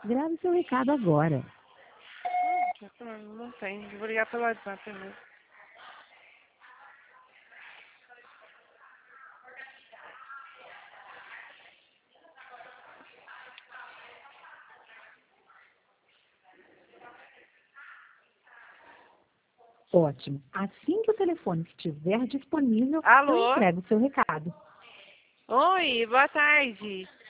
Grave seu recado agora. Não tem. Vou ligar pelo WhatsApp mesmo. Ótimo. Assim que o telefone estiver disponível, Alô? eu entrego o seu recado. Oi, boa tarde.